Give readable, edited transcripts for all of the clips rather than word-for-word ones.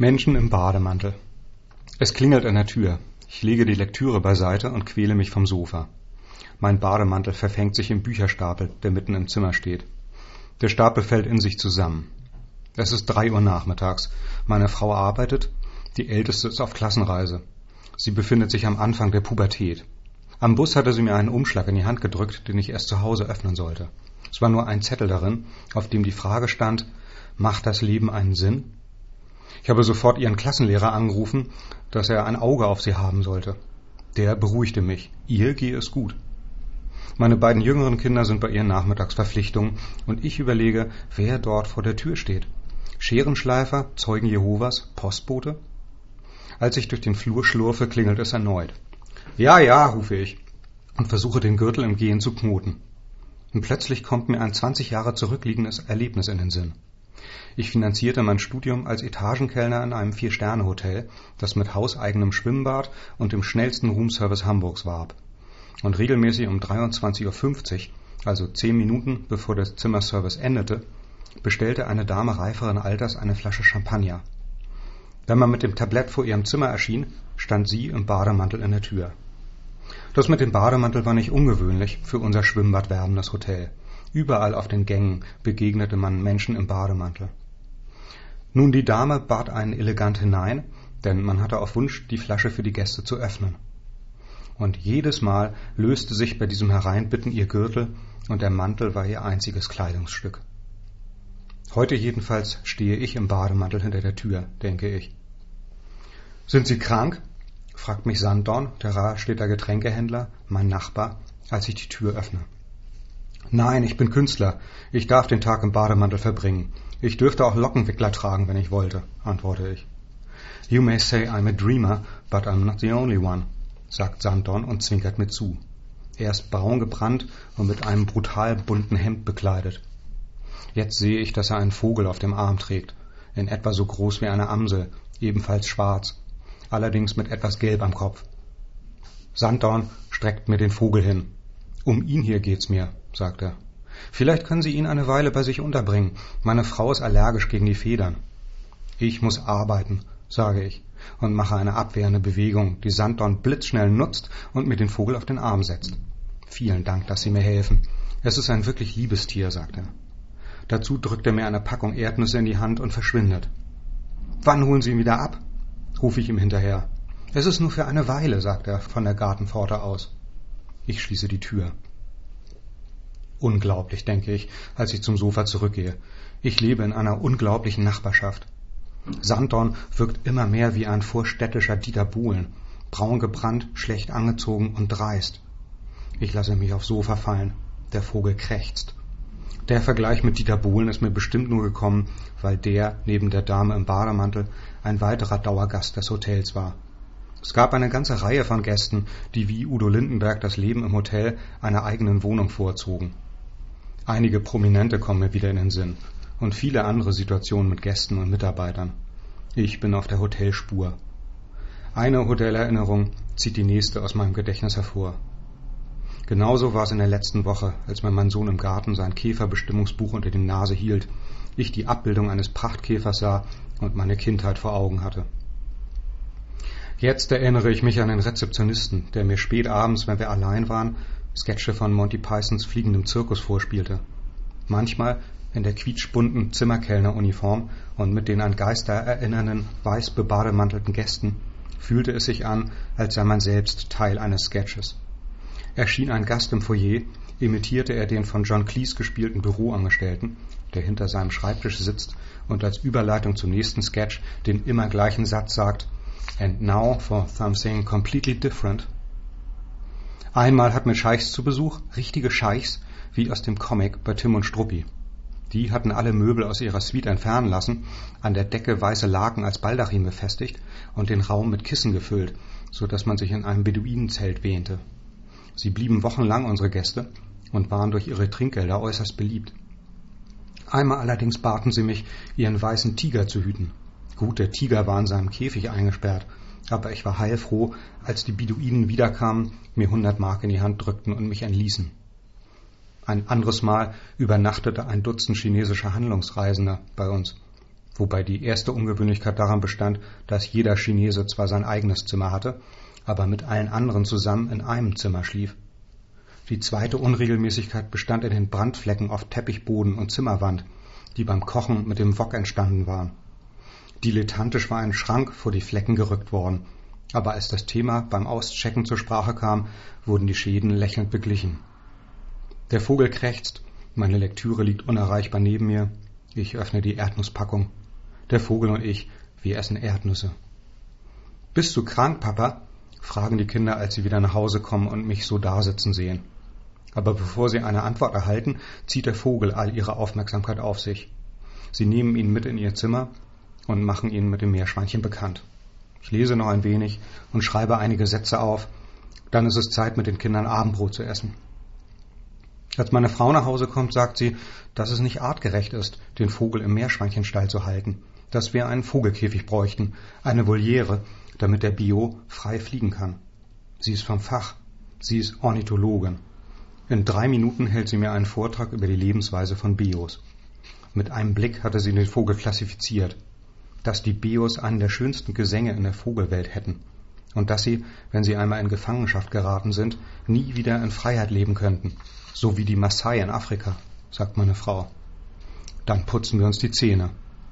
Menschen im Bademantel. Es klingelt an der Tür. Ich lege die Lektüre beiseite und quäle mich vom Sofa. Mein Bademantel verfängt sich im Bücherstapel, der mitten im Zimmer steht. Der Stapel fällt in sich zusammen. Es ist 3 Uhr nachmittags. Meine Frau arbeitet, die Älteste ist auf Klassenreise. Sie befindet sich am Anfang der Pubertät. Am Bus hatte sie mir einen Umschlag in die Hand gedrückt, den ich erst zu Hause öffnen sollte. Es war nur ein Zettel darin, auf dem die Frage stand: Macht das Leben einen Sinn? Ich habe sofort ihren Klassenlehrer angerufen, dass er ein Auge auf sie haben sollte. Der beruhigte mich. Ihr gehe es gut. Meine beiden jüngeren Kinder sind bei ihren Nachmittagsverpflichtungen und ich überlege, wer dort vor der Tür steht. Scherenschleifer, Zeugen Jehovas, Postbote? Als ich durch den Flur schlurfe, klingelt es erneut. Ja, ja, rufe ich und versuche den Gürtel im Gehen zu knoten. Und plötzlich kommt mir ein 20 Jahre zurückliegendes Erlebnis in den Sinn. Ich finanzierte mein Studium als Etagenkellner in einem 4-Sterne-Hotel, das mit hauseigenem Schwimmbad und dem schnellsten Roomservice Hamburgs warb. Und regelmäßig um 23:50 Uhr, also 10 Minuten bevor der Zimmerservice endete, bestellte eine Dame reiferen Alters eine Flasche Champagner. Wenn man mit dem Tablett vor ihrem Zimmer erschien, stand sie im Bademantel in der Tür. Das mit dem Bademantel war nicht ungewöhnlich für unser schwimmbadwerbendes Hotel. Überall auf den Gängen begegnete man Menschen im Bademantel. Nun, die Dame bat einen elegant hinein, denn man hatte auf Wunsch die Flasche für die Gäste zu öffnen. Und jedes Mal löste sich bei diesem Hereinbitten ihr Gürtel und der Mantel war ihr einziges Kleidungsstück. Heute jedenfalls stehe ich im Bademantel hinter der Tür, denke ich. »Sind Sie krank?« fragt mich Sanddorn, der Rahlstedter Getränkehändler, mein Nachbar, als ich die Tür öffne. »Nein, ich bin Künstler. Ich darf den Tag im Bademantel verbringen. Ich dürfte auch Lockenwickler tragen, wenn ich wollte«, antworte ich. »You may say I'm a dreamer, but I'm not the only one«, sagt Sanddorn und zwinkert mir zu. Er ist braun gebrannt und mit einem brutal bunten Hemd bekleidet. Jetzt sehe ich, dass er einen Vogel auf dem Arm trägt, in etwa so groß wie eine Amsel, ebenfalls schwarz, allerdings mit etwas Gelb am Kopf. Sanddorn streckt mir den Vogel hin. »Um ihn hier geht's mir«, sagt er. »Vielleicht können Sie ihn eine Weile bei sich unterbringen. Meine Frau ist allergisch gegen die Federn.« »Ich muss arbeiten«, sage ich und mache eine abwehrende Bewegung, die Sanddorn blitzschnell nutzt und mir den Vogel auf den Arm setzt. »Vielen Dank, dass Sie mir helfen. Es ist ein wirklich liebes Tier«, sagt er. Dazu drückt er mir eine Packung Erdnüsse in die Hand und verschwindet. »Wann holen Sie ihn wieder ab?«, rufe ich ihm hinterher. »Es ist nur für eine Weile«, sagt er von der Gartenpforte aus. Ich schließe die Tür. Unglaublich, denke ich, als ich zum Sofa zurückgehe. Ich lebe in einer unglaublichen Nachbarschaft. Sanddorn wirkt immer mehr wie ein vorstädtischer Dieter Bohlen, braun gebrannt, schlecht angezogen und dreist. Ich lasse mich aufs Sofa fallen. Der Vogel krächzt. Der Vergleich mit Dieter Bohlen ist mir bestimmt nur gekommen, weil der, neben der Dame im Bademantel, ein weiterer Dauergast des Hotels war. Es gab eine ganze Reihe von Gästen, die wie Udo Lindenberg das Leben im Hotel einer eigenen Wohnung vorzogen. Einige Prominente kommen mir wieder in den Sinn und viele andere Situationen mit Gästen und Mitarbeitern. Ich bin auf der Hotelspur. Eine Hotelerinnerung zieht die nächste aus meinem Gedächtnis hervor. Genauso war es in der letzten Woche, als mir mein Sohn im Garten sein Käferbestimmungsbuch unter die Nase hielt, ich die Abbildung eines Prachtkäfers sah und meine Kindheit vor Augen hatte. Jetzt erinnere ich mich an den Rezeptionisten, der mir spät abends, wenn wir allein waren, Sketche von Monty Pythons Fliegendem Zirkus vorspielte. Manchmal in der quietschbunten Zimmerkellneruniform und mit den an Geister erinnernden, weiß bebademantelten Gästen fühlte es sich an, als sei man selbst Teil eines Sketches. Erschien ein Gast im Foyer, imitierte er den von John Cleese gespielten Büroangestellten, der hinter seinem Schreibtisch sitzt und als Überleitung zum nächsten Sketch den immer gleichen Satz sagt: And now for something completely different. Einmal hatten wir Scheichs zu Besuch, richtige Scheichs, wie aus dem Comic bei Tim und Struppi. Die hatten alle Möbel aus ihrer Suite entfernen lassen, an der Decke weiße Laken als Baldachin befestigt und den Raum mit Kissen gefüllt, so dass man sich in einem Beduinenzelt wähnte. Sie blieben wochenlang unsere Gäste und waren durch ihre Trinkgelder äußerst beliebt. Einmal allerdings baten sie mich, ihren weißen Tiger zu hüten. Gut, der Tiger war in seinem Käfig eingesperrt, aber ich war heilfroh, als die Beduinen wiederkamen, mir 100 Mark in die Hand drückten und mich entließen. Ein anderes Mal übernachtete ein Dutzend chinesischer Handlungsreisender bei uns. wobei die erste Ungewöhnlichkeit daran bestand, dass jeder Chinese zwar sein eigenes Zimmer hatte, aber mit allen anderen zusammen in einem Zimmer schlief. Die zweite Unregelmäßigkeit bestand in den Brandflecken auf Teppichboden und Zimmerwand, die beim Kochen mit dem Wok entstanden waren. Dilettantisch war ein Schrank vor die Flecken gerückt worden, aber als das Thema beim Auschecken zur Sprache kam, wurden die Schäden lächelnd beglichen. Der Vogel krächzt, meine Lektüre liegt unerreichbar neben mir, ich öffne die Erdnusspackung. Der Vogel und ich, wir essen Erdnüsse. »Bist du krank, Papa?« fragen die Kinder, als sie wieder nach Hause kommen und mich so dasitzen sehen. Aber bevor sie eine Antwort erhalten, zieht der Vogel all ihre Aufmerksamkeit auf sich. Sie nehmen ihn mit in ihr Zimmer und machen ihn mit dem Meerschweinchen bekannt. Ich lese noch ein wenig und schreibe einige Sätze auf. Dann ist es Zeit, mit den Kindern Abendbrot zu essen. Als meine Frau nach Hause kommt, sagt sie, dass es nicht artgerecht ist, den Vogel im Meerschweinchenstall zu halten, dass wir einen Vogelkäfig bräuchten, eine Voliere, damit der Bio frei fliegen kann. Sie ist vom Fach. Sie ist Ornithologin. In 3 Minuten hält sie mir einen Vortrag über die Lebensweise von Bios. Mit einem Blick hatte sie den Vogel klassifiziert. Dass die Bios einen der schönsten Gesänge in der Vogelwelt hätten. Und dass sie, wenn sie einmal in Gefangenschaft geraten sind, nie wieder in Freiheit leben könnten. So wie die Maasai in Afrika, sagt meine Frau. Dann putzen wir uns die Zähne.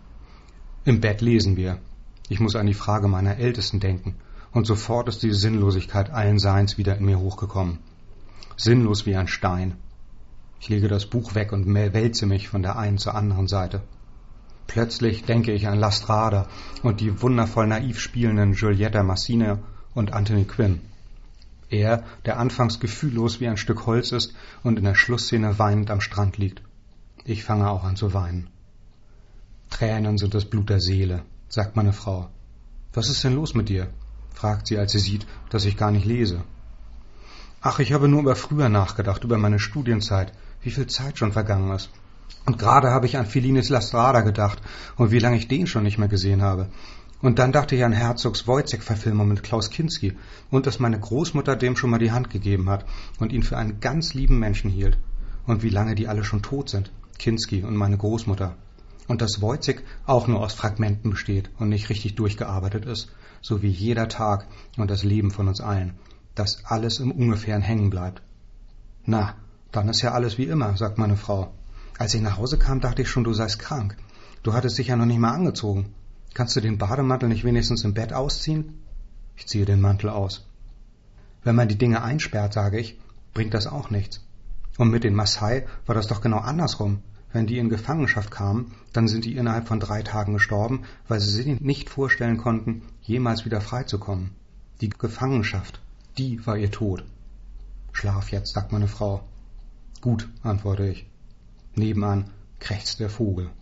Im Bett lesen wir. Ich muss an die Frage meiner Ältesten denken. Und sofort ist die Sinnlosigkeit allen Seins wieder in mir hochgekommen. Sinnlos wie ein Stein. Ich lege das Buch weg und wälze mich von der einen zur anderen Seite. Plötzlich denke ich an Lastrada und die wundervoll naiv spielenden Giulietta Massina und Anthony Quinn. Er, der anfangs gefühllos wie ein Stück Holz ist und in der Schlussszene weinend am Strand liegt. Ich fange auch an zu weinen. Tränen sind das Blut der Seele, sagt meine Frau. Was ist denn los mit dir? Fragt sie, als sie sieht, dass ich gar nicht lese. Ach, ich habe nur über früher nachgedacht, über meine Studienzeit, wie viel Zeit schon vergangen ist. Und gerade habe ich an Fellinis Lastrada gedacht und wie lange ich den schon nicht mehr gesehen habe. Und dann dachte ich an Herzogs Wojciech-Verfilmung mit Klaus Kinski und dass meine Großmutter dem schon mal die Hand gegeben hat und ihn für einen ganz lieben Menschen hielt. Und wie lange die alle schon tot sind, Kinski und meine Großmutter. Und dass Wojciech auch nur aus Fragmenten besteht und nicht richtig durchgearbeitet ist, so wie jeder Tag und das Leben von uns allen, dass alles im Ungefähren hängen bleibt. Na, dann ist ja alles wie immer, sagt meine Frau. Als ich nach Hause kam, dachte ich schon, du seist krank. Du hattest dich ja noch nicht mal angezogen. Kannst du den Bademantel nicht wenigstens im Bett ausziehen? Ich ziehe den Mantel aus. Wenn man die Dinge einsperrt, sage ich, bringt das auch nichts. Und mit den Maasai war das doch genau andersrum. Wenn die in Gefangenschaft kamen, dann sind die innerhalb von 3 Tagen gestorben, weil sie sich nicht vorstellen konnten, jemals wieder freizukommen. Die Gefangenschaft, die war ihr Tod. Schlaf jetzt, sagt meine Frau. Gut, antworte ich. Nebenan krächzt der Vogel.